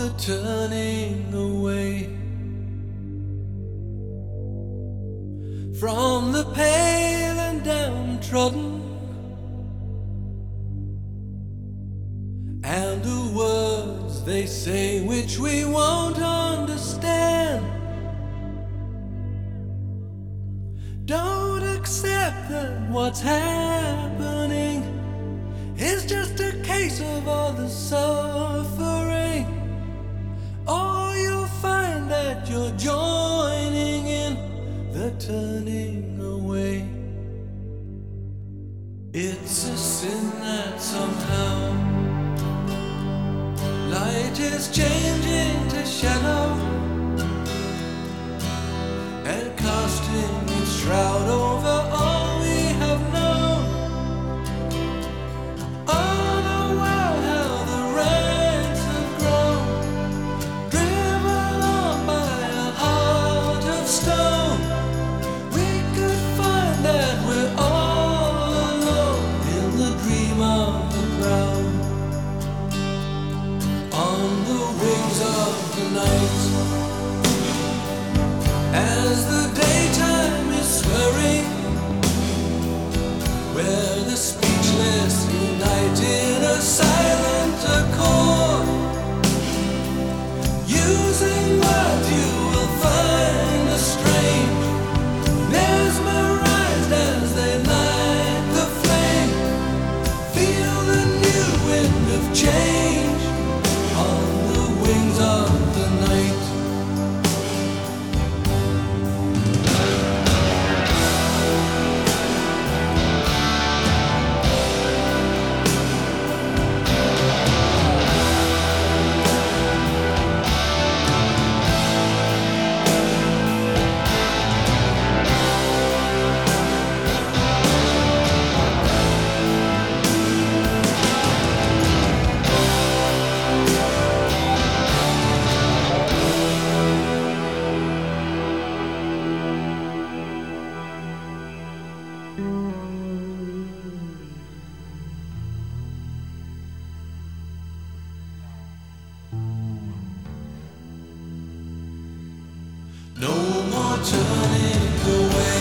turning away from the pale and downtrodden, and the words they say which we won't understand. Don't accept that what's happening is just a case of all the suffering, or you'll find that you're joining in the turning away. It's a sin that somehow light is changing to shadow and casting its shroud over all we have known. Oh, the world, how the ranks have grown, driven on by a heart of stone. We could find that we're all alone in the dream of the ground. On the wings of the night, as the daytime is swirling, where the speechless unite in a silent accord, using words you will find a strange, mesmerized as they light the flame. Feel the new wind of change on the wings of the night. No more turning away.